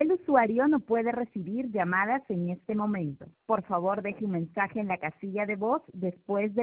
El usuario no puede recibir llamadas en este momento. Por favor, deje un mensaje en la casilla de voz después de